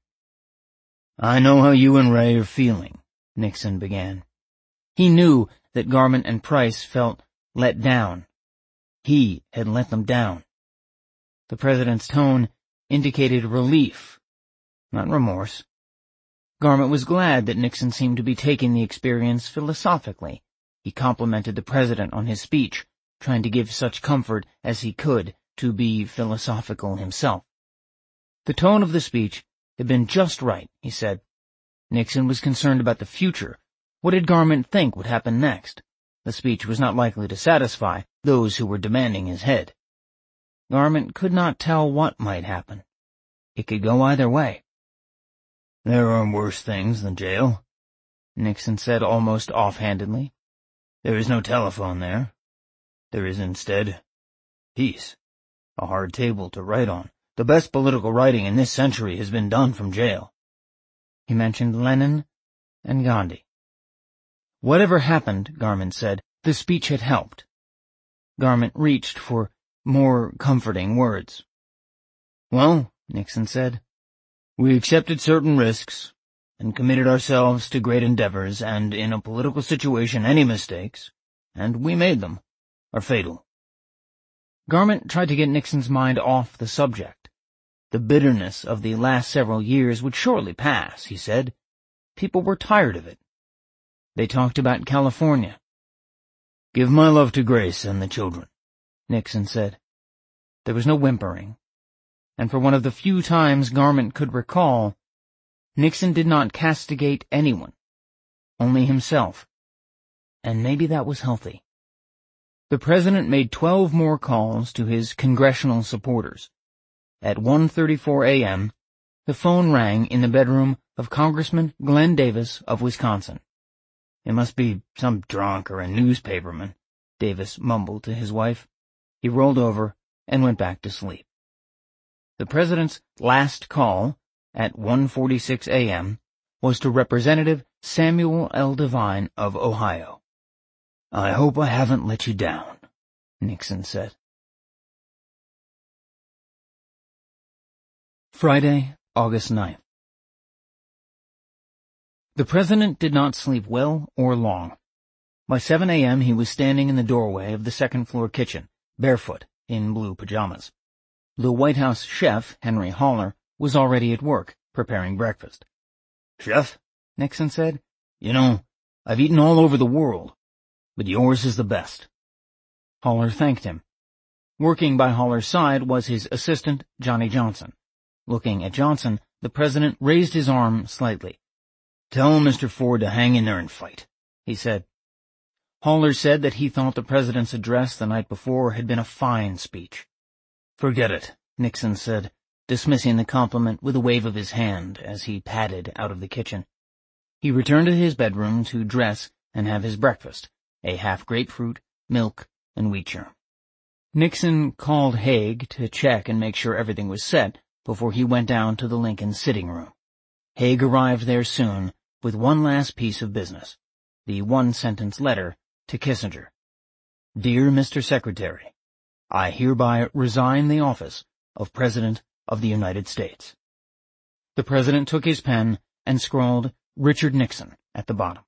"I know how you and Ray are feeling," Nixon began. He knew that Garment and Price felt let down. He had let them down. The president's tone indicated relief, not remorse. Garment was glad that Nixon seemed to be taking the experience philosophically. He complimented the president on his speech, trying to give such comfort as he could to be philosophical himself. The tone of the speech had been just right, he said. Nixon was concerned about the future. What did Garment think would happen next? The speech was not likely to satisfy those who were demanding his head. Garment could not tell what might happen. It could go either way. "There are worse things than jail," Nixon said almost offhandedly. "There is no telephone there. There is instead peace, a hard table to write on. The best political writing in this century has been done from jail." He mentioned Lenin and Gandhi. Whatever happened, Garment said, the speech had helped. Garment reached for more comforting words. "Well," Nixon said, "we accepted certain risks and committed ourselves to great endeavors, and in a political situation any mistakes, and we made them, are fatal." Garment tried to get Nixon's mind off the subject. The bitterness of the last several years would surely pass, he said. People were tired of it. They talked about California. "Give my love to Grace and the children," Nixon said. There was no whimpering, and for one of the few times Garment could recall, Nixon did not castigate anyone, only himself, and maybe that was healthy. The president made 12 more calls to his congressional supporters. At 1:34 a.m., the phone rang in the bedroom of Congressman Glenn Davis of Wisconsin. "It must be some drunk or a newspaperman," Davis mumbled to his wife. He rolled over and went back to sleep. The president's last call, at 1:46 a.m., was to Representative Samuel L. Devine of Ohio. "I hope I haven't let you down," Nixon said. Friday, August 9th. The president did not sleep well or long. By 7 a.m. he was standing in the doorway of the second-floor kitchen, barefoot, in blue pajamas. The White House chef, Henry Haller, was already at work, preparing breakfast. "Chef," Nixon said, "you know, I've eaten all over the world, but yours is the best." Haller thanked him. Working by Haller's side was his assistant, Johnny Johnson. Looking at Johnson, the president raised his arm slightly. "Tell Mr. Ford to hang in there and fight," he said. Haller said that he thought the president's address the night before had been a fine speech. "Forget it," Nixon said, dismissing the compliment with a wave of his hand as he padded out of the kitchen. He returned to his bedroom to dress and have his breakfast, a half grapefruit, milk, and wheat germ. Nixon called Haig to check and make sure everything was set before he went down to the Lincoln sitting room. Haig arrived there soon with one last piece of business, the one-sentence letter to Kissinger. "Dear Mr. Secretary, I hereby resign the office of President of the United States." The president took his pen and scrawled Richard Nixon at the bottom.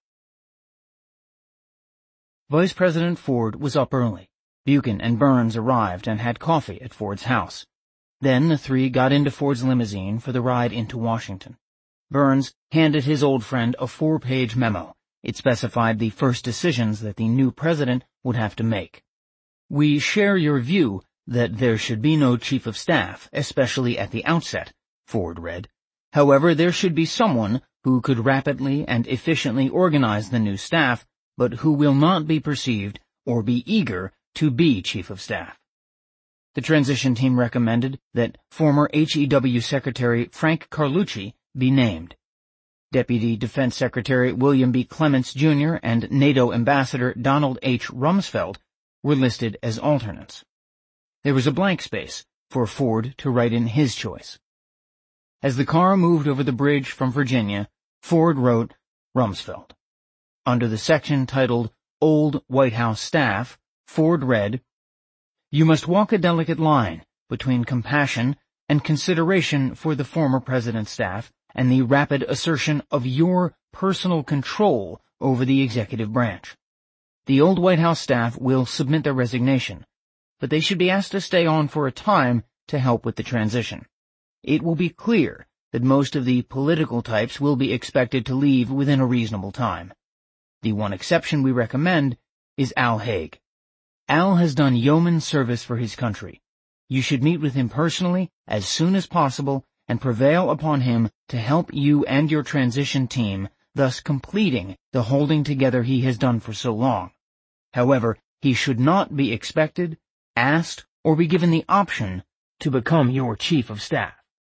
Vice President Ford was up early. Buchan and Burns arrived and had coffee at Ford's house. Then the three got into Ford's limousine for the ride into Washington. Burns handed his old friend a 4-page memo. It specified the first decisions that the new president would have to make. "We share your view that there should be no chief of staff, especially at the outset," Ford read. "However, there should be someone who could rapidly and efficiently organize the new staff, but who will not be perceived or be eager to be chief of staff." The transition team recommended that former HEW Secretary Frank Carlucci be named. Deputy Defense Secretary William B. Clements, Jr. and NATO Ambassador Donald H. Rumsfeld were listed as alternates. There was a blank space for Ford to write in his choice. As the car moved over the bridge from Virginia, Ford wrote Rumsfeld. Under the section titled Old White House Staff, Ford read, "You must walk a delicate line between compassion and consideration for the former president's staff and the rapid assertion of your personal control over the executive branch. The old White House staff will submit their resignation, but they should be asked to stay on for a time to help with the transition. It will be clear that most of the political types will be expected to leave within a reasonable time. The one exception we recommend is Al Haig. Al has done yeoman service for his country. You should meet with him personally as soon as possible and prevail upon him to help you and your transition team, thus completing the holding together he has done for so long. However, he should not be expected, asked, or be given the option to become your chief of staff."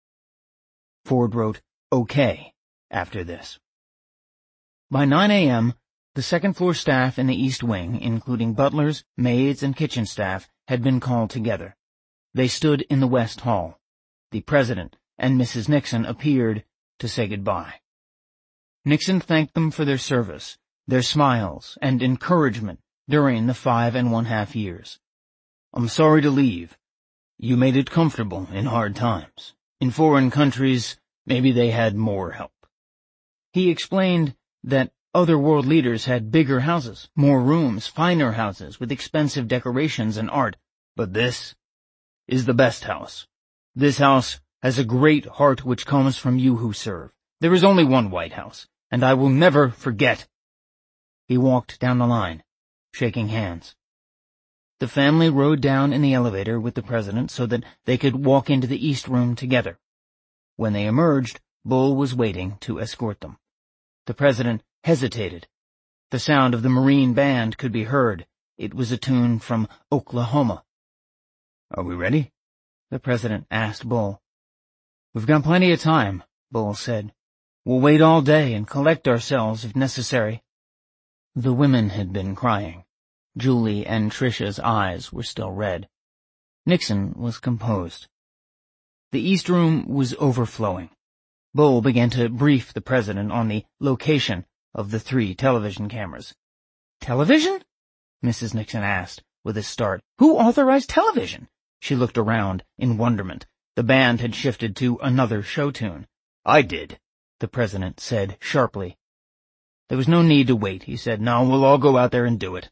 Ford wrote, "Okay," after this. By 9 a.m., the second-floor staff in the East Wing, including butlers, maids, and kitchen staff, had been called together. They stood in the West Hall. The President and Mrs. Nixon appeared to say goodbye. Nixon thanked them for their service, their smiles, and encouragement during the 5½ years. I'm sorry to leave. You made it comfortable in hard times. In foreign countries, maybe they had more help." He explained that other world leaders had bigger houses, more rooms, finer houses with expensive decorations and art. "But this is the best house. This house has a great heart which comes from you who serve. There is only one White House, and I will never forget." He walked down the line, shaking hands. The family rode down in the elevator with the president so that they could walk into the East Room together. When they emerged, Bull was waiting to escort them. The president hesitated. The sound of the Marine band could be heard. It was a tune from Oklahoma. "Are we ready?" the president asked Bull. "We've got plenty of time," Bull said. "We'll wait all day and collect ourselves if necessary." The women had been crying. Julie and Tricia's eyes were still red. Nixon was composed. The East Room was overflowing. Bull began to brief the president on the location of the 3 television cameras. "Television?" Mrs. Nixon asked, with a start. "Who authorized television?" She looked around in wonderment. The band had shifted to another show tune. "I did," the president said sharply. There was no need to wait, he said. "No, we'll all go out there and do it."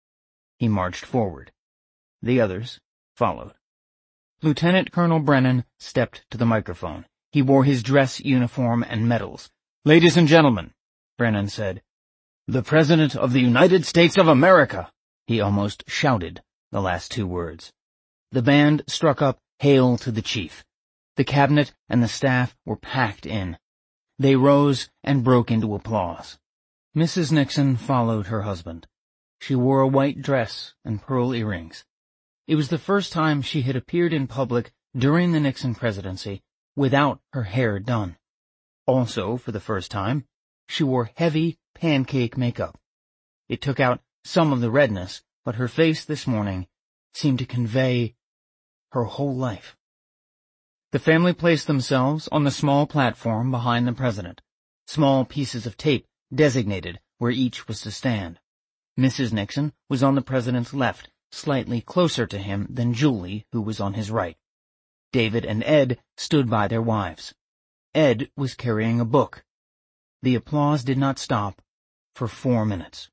He marched forward. The others followed. Lieutenant Colonel Brennan stepped to the microphone. He wore his dress uniform and medals. "Ladies and gentlemen," Brennan said, "the President of the United States of America!" He almost shouted the last 2 words. The band struck up "Hail to the Chief." The cabinet and the staff were packed in. They rose and broke into applause. Mrs. Nixon followed her husband. She wore a white dress and pearl earrings. It was the first time she had appeared in public during the Nixon presidency without her hair done. Also, for the first time, she wore heavy pancake makeup. It took out some of the redness, but her face this morning seemed to convey her whole life. The family placed themselves on the small platform behind the president, small pieces of tape designated where each was to stand. Mrs. Nixon was on the president's left, slightly closer to him than Julie, who was on his right. David and Ed stood by their wives. Ed was carrying a book. The applause did not stop for 4 minutes.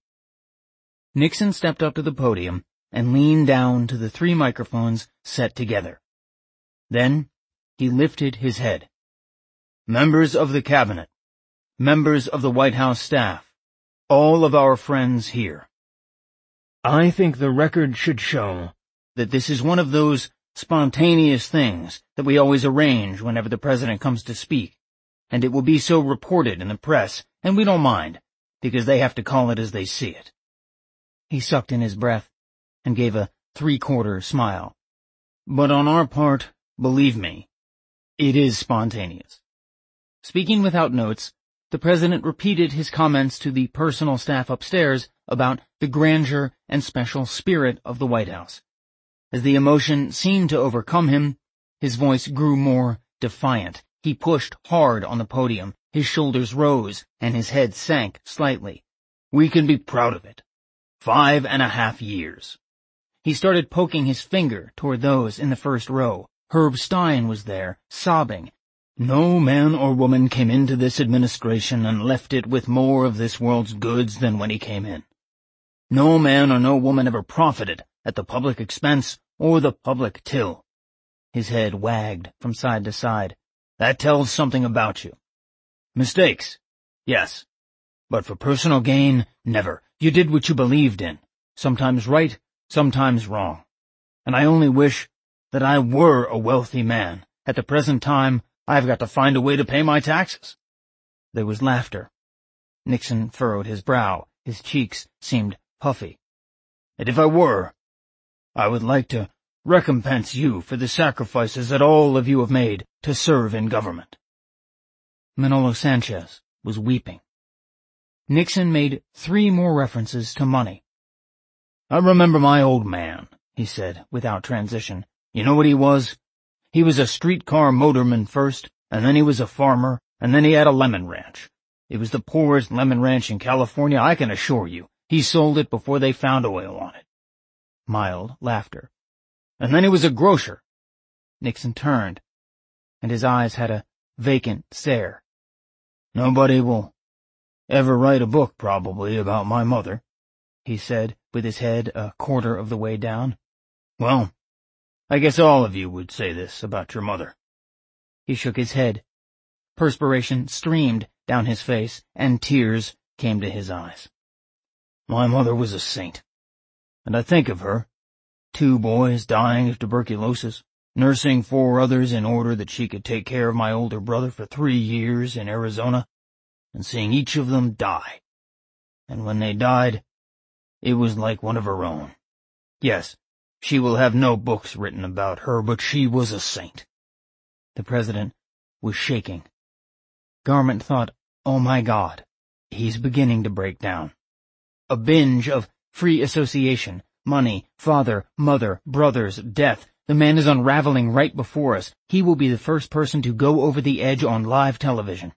Nixon stepped up to the podium and leaned down to the 3 microphones set together. Then he lifted his head. "Members of the cabinet, members of the White House staff, all of our friends here. I think the record should show that this is one of those spontaneous things that we always arrange whenever the president comes to speak, and it will be so reported in the press, and we don't mind, because they have to call it as they see it." He sucked in his breath and gave a 3/4 smile. "But on our part, believe me, it is spontaneous." Speaking without notes, the president repeated his comments to the personal staff upstairs about the grandeur and special spirit of the White House. As the emotion seemed to overcome him, his voice grew more defiant. He pushed hard on the podium, his shoulders rose, and his head sank slightly. "We can be proud of it. 5.5 years. He started poking his finger toward those in the first row. Herb Stein was there, sobbing. "No man or woman came into this administration and left it with more of this world's goods than when he came in. No man or no woman ever profited at the public expense or the public till." His head wagged from side to side. "That tells something about you. Mistakes, yes, but for personal gain, never. You did what you believed in, sometimes right, sometimes wrong. And I only wish that I were a wealthy man. At the present time, I've got to find a way to pay my taxes." There was laughter. Nixon furrowed his brow. His cheeks seemed puffy. "And if I were, I would like to recompense you for the sacrifices that all of you have made to serve in government." Manolo Sanchez was weeping. Nixon made 3 more references to money. "I remember my old man," he said, without transition. "You know what he was? He was a streetcar motorman first, and then he was a farmer, and then he had a lemon ranch. It was the poorest lemon ranch in California, I can assure you. He sold it before they found oil on it." Mild laughter. And then he was a grocer." Nixon turned, and his eyes had a vacant stare. "Nobody will ever write a book, probably, about my mother," he said, with his head a quarter of the way down. "Well, I guess all of you would say this about your mother." He shook his head. Perspiration streamed down his face, and tears came to his eyes. "My mother was a saint, and I think of her, 2 boys dying of tuberculosis, nursing 4 others in order that she could take care of my older brother for 3 years in Arizona, and seeing each of them die. And when they died, it was like one of her own. Yes, she will have no books written about her, but she was a saint." The president was shaking. Garment thought, "Oh my God, he's beginning to break down." A binge of free association, money, father, mother, brothers, death. The man is unraveling right before us. He will be the first person to go over the edge on live television.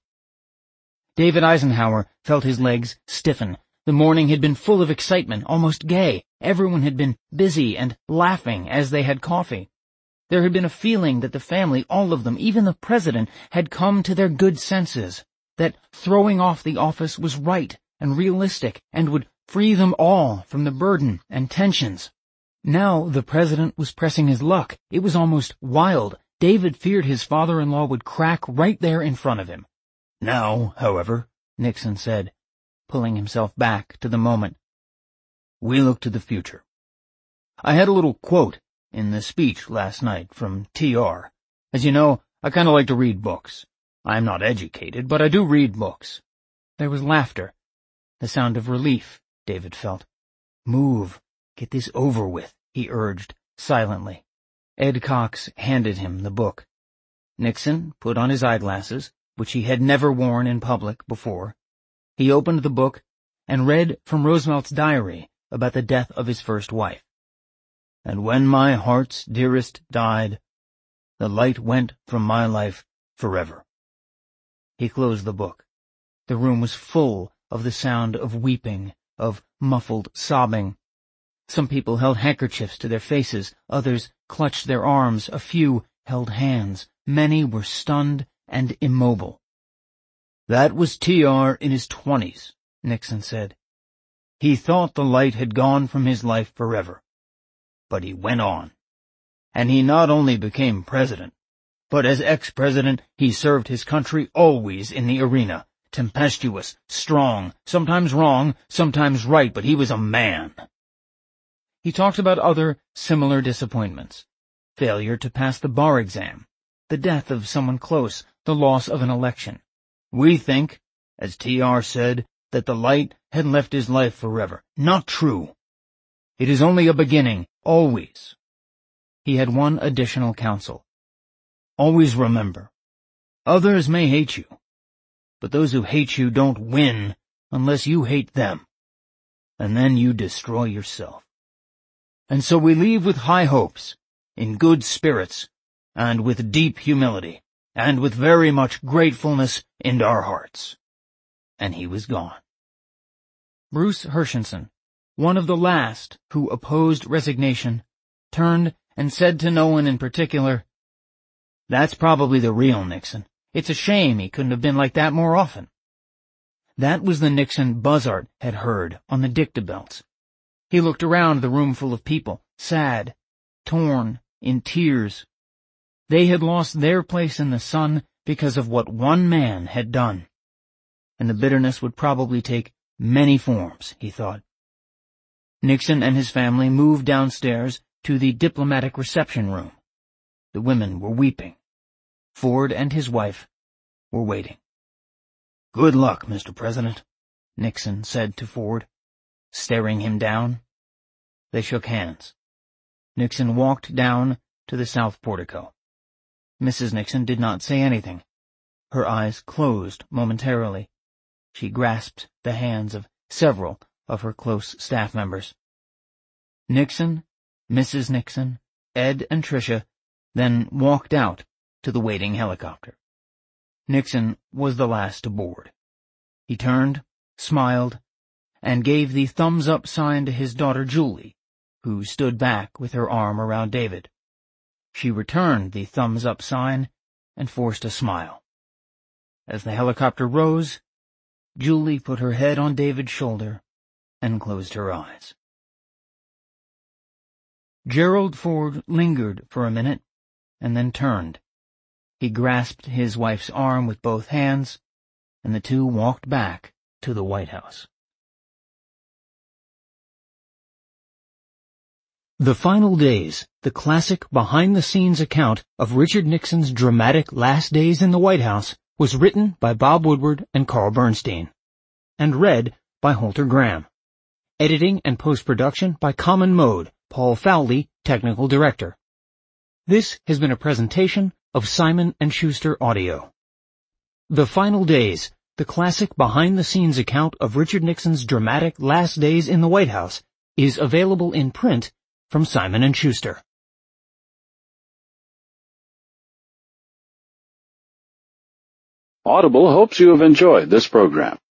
David Eisenhower felt his legs stiffen. The morning had been full of excitement, almost gay. Everyone had been busy and laughing as they had coffee. There had been a feeling that the family, all of them, even the president, had come to their good senses, that throwing off the office was right and realistic and would free them all from the burden and tensions. Now the president was pressing his luck. It was almost wild. David feared his father-in-law would crack right there in front of him. "Now, however," Nixon said, pulling himself back to the moment, "we look to the future. I had a little quote in the speech last night from T.R. As you know, I kind of like to read books. I'm not educated, but I do read books." There was laughter, the sound of relief, David felt. "Move, get this over with," he urged, silently. Ed Cox handed him the book. Nixon put on his eyeglasses, which he had never worn in public before. He opened the book and read from Roosevelt's diary about the death of his first wife. "And when my heart's dearest died, the light went from my life forever." He closed the book. The room was full of the sound of weeping, of muffled sobbing. Some people held handkerchiefs to their faces, others clutched their arms, a few held hands. Many were stunned and immobile. "That was T.R. in his 20s, Nixon said. "He thought the light had gone from his life forever. But he went on. And he not only became president, but as ex-president he served his country always in the arena, tempestuous, strong, sometimes wrong, sometimes right, but he was a man." He talked about other similar disappointments. Failure to pass the bar exam, the death of someone close, the loss of an election. "We think, as T.R. said, that the light had left his life forever. Not true. It is only a beginning, always." He had one additional counsel. "Always remember, others may hate you, but those who hate you don't win unless you hate them, and then you destroy yourself. And so we leave with high hopes, in good spirits, and with deep humility, and with very much gratefulness in our hearts." And he was gone. Bruce Hershenson, one of the last who opposed resignation, turned and said to no one in particular, "That's probably the real Nixon. It's a shame he couldn't have been like that more often." That was the Nixon Buzzard had heard on the dictabelts. He looked around the room full of people, sad, torn, in tears. They had lost their place in the sun because of what one man had done. And the bitterness would probably take many forms, he thought. Nixon and his family moved downstairs to the diplomatic reception room. The women were weeping. Ford and his wife were waiting. "Good luck, Mr. President," Nixon said to Ford, staring him down. They shook hands. Nixon walked down to the south portico. Mrs. Nixon did not say anything. Her eyes closed momentarily. She grasped the hands of several of her close staff members. Nixon, Mrs. Nixon, Ed and Tricia then walked out to the waiting helicopter. Nixon was the last to board. He turned, smiled, and gave the thumbs-up sign to his daughter Julie, who stood back with her arm around David. She returned the thumbs-up sign and forced a smile. As the helicopter rose, Julie put her head on David's shoulder and closed her eyes. Gerald Ford lingered for a minute and then turned. He grasped his wife's arm with both hands, and the two walked back to the White House. The Final Days, the classic behind-the-scenes account of Richard Nixon's dramatic last days in the White House, was written by Bob Woodward and Carl Bernstein, and read by Holter Graham. Editing and post-production by Common Mode, Paul Fowley, Technical Director. This has been a presentation of Simon & Schuster Audio. The Final Days, the classic behind-the-scenes account of Richard Nixon's dramatic last days in the White House, is available in print from Simon & Schuster. Audible hopes you have enjoyed this program.